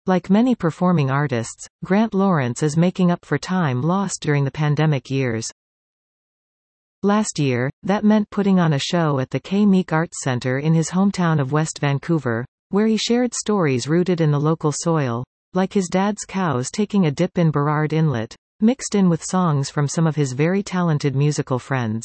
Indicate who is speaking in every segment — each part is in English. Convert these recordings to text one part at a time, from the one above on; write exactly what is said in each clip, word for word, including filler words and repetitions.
Speaker 1: Like many performing artists, Grant Lawrence is making up for time lost during the pandemic years. Last year, that meant putting on a show at the Kay Meek Arts Centre in his hometown of West Vancouver, where he shared stories rooted in the local soil, like his dad's cows taking a dip in Burrard Inlet, mixed in with songs from some of his very talented musical friends.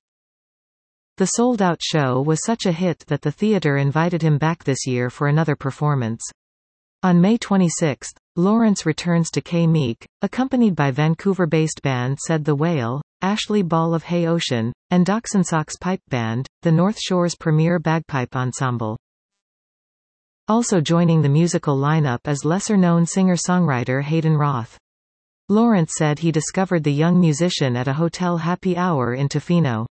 Speaker 1: The sold-out show was such a hit that the theatre invited him back this year for another performance. On May twenty-sixth, Lawrence returns to Kay Meek, accompanied by Vancouver-based band Said the Whale, Ashley Ball of Hay Ocean, and Dachshund Sox Pipe Band, the North Shore's premier bagpipe ensemble. Also joining the musical lineup is lesser-known singer-songwriter Hayden Roth. Lawrence said he discovered the young musician at a hotel happy hour in Tofino.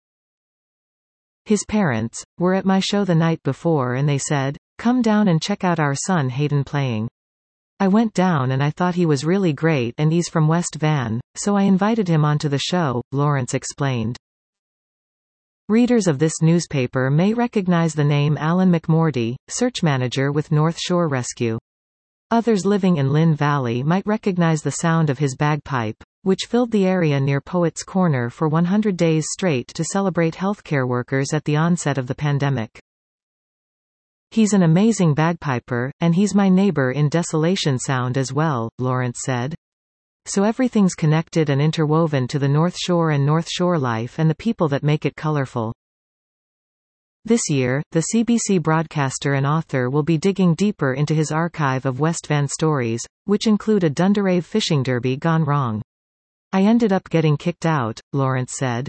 Speaker 1: His parents were at my show the night before and they said, "Come down and check out our son Hayden playing." I went down and I thought he was really great and he's from West Van, so I invited him onto the show, Lawrence explained. Readers of this newspaper may recognize the name Alan McMorty, search manager with North Shore Rescue. Others living in Lynn Valley might recognize the sound of his bagpipe, which filled the area near Poets Corner for one hundred days straight to celebrate healthcare workers at the onset of the pandemic. "He's an amazing bagpiper, and he's my neighbor in Desolation Sound as well," Lawrence said. "So everything's connected and interwoven to the North Shore and North Shore life and the people that make it colorful." This year, the C B C broadcaster and author will be digging deeper into his archive of West Van stories, which include a Dunderave fishing derby gone wrong. "I ended up getting kicked out," Lawrence said.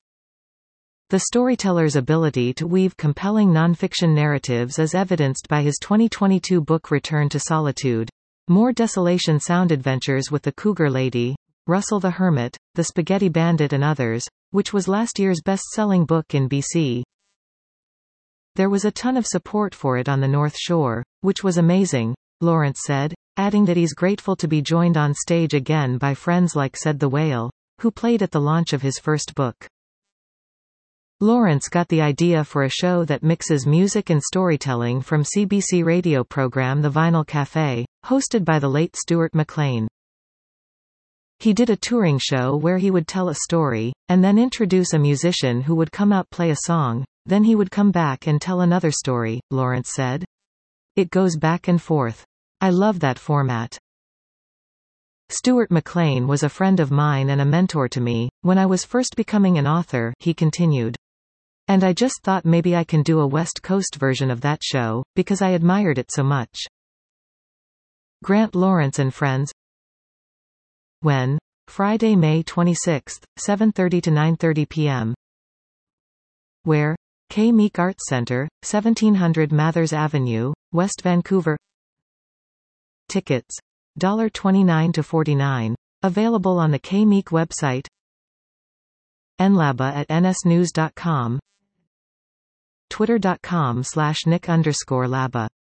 Speaker 1: The storyteller's ability to weave compelling nonfiction narratives is evidenced by his twenty twenty-two book Return to Solitude. More Desolation Sound adventures with the Cougar Lady, Russell the Hermit, the Spaghetti Bandit and others, which was last year's best-selling book in B C. "There was a ton of support for it on the North Shore, which was amazing," Lawrence said, adding that he's grateful to be joined on stage again by friends like Said the Whale, who played at the launch of his first book. Lawrence got the idea for a show that mixes music and storytelling from C B C radio program The Vinyl Cafe, hosted by the late Stuart McLean. He did a touring show where he would tell a story, and then introduce a musician who would come out play a song, then he would come back and tell another story, Lawrence said. "It goes back and forth. I love that format." Stuart McLean was a friend of mine and a mentor to me, when I was first becoming an author, he continued. "And I just thought maybe I can do a West Coast version of that show, because I admired it so much." Grant Lawrence and Friends. When? Friday, May twenty-sixth, seven thirty to nine thirty p m Where? Kay Meek Arts Centre, seventeen hundred Mathers Avenue, West Vancouver. Tickets. twenty-nine to forty-nine dollars. Available on the Kay Meek website. nlaba at nsnews dot com. Twitter dot com slash Nick underscore Laba